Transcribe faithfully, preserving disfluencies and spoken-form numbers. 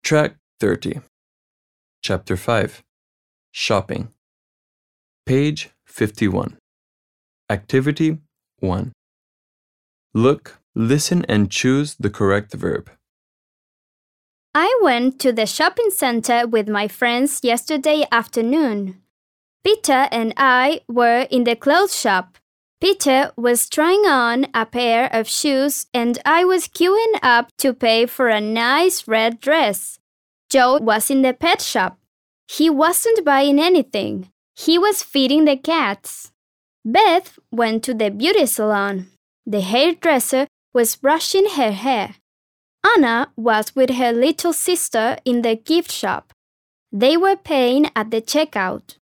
Track thirty. Chapter five. Shopping. Page fifty-one. Activity one. Look, listen and choose the correct verb. I went to the shopping center with my friends yesterday afternoon. Peter and I were in the clothes shop. Peter was trying on a pair of shoes and I was queuing up to pay for a nice red dress. Joe was in the pet shop. He wasn't buying anything. He was feeding the cats. Beth went to the beauty salon. The hairdresser was brushing her hair. Anna was with her little sister in the gift shop. They were paying at the checkout.